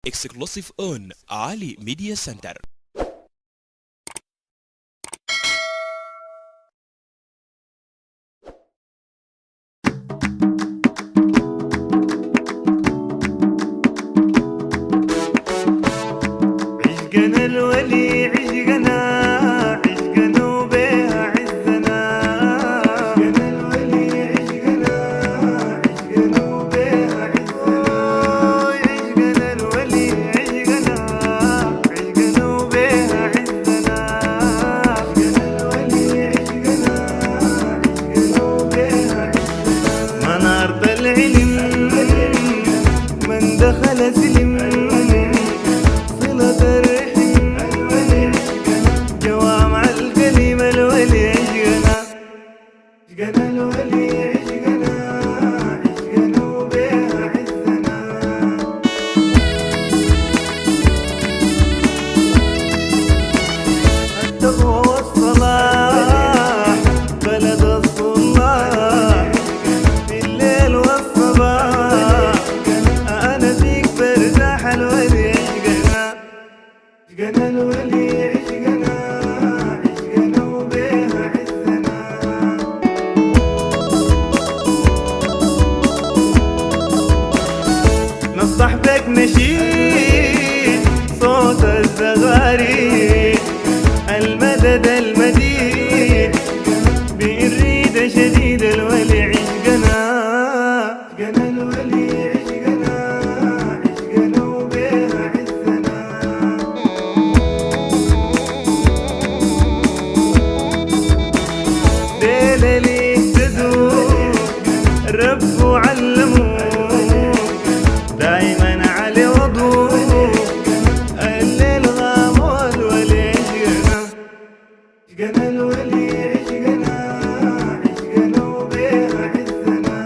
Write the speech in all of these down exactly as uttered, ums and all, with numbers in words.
Exclusive on Ali Media Center. عشقنا الولي عشقنا عشقنا وبيها عزنا. عشقنا الولي عشقنا عشقنا وبيها عزنا. عشقنا الولي عشقنا عشقنا وبيها عزنا. عشقنا الولي عشقنا عشقنا وبيها عزنا. منارة العلم من دخل سلم. عشقنا الولي عشقنا عشقنا وبيها عزنا. التقوى والصلاح بلد الصلاح في الليل والصباح أنا فيك برتاح. الولي عشقنا عشقنا الولي عشقنا عشقنا وبيها عزنا. نصح بك نشيد صوت الزغاريد المدد المديد بإريد شديد. الولي عشقنا عشقنا الولي عشقنا عشقنا وبيها عزنا. ليلة ليه تدور رب وعلمه دايما علي وضوء. الليل غام والولي عشقنا عشقنا الولي عشقنا عشقنا وبيها عزنا.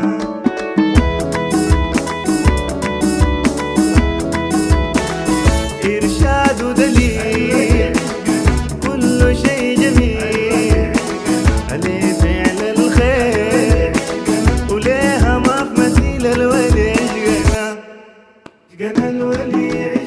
إرشاد ودليل كل شيء جميل عليه فعل الخير وليها ما في مثيل. الولي عشقنا عشقنا الولي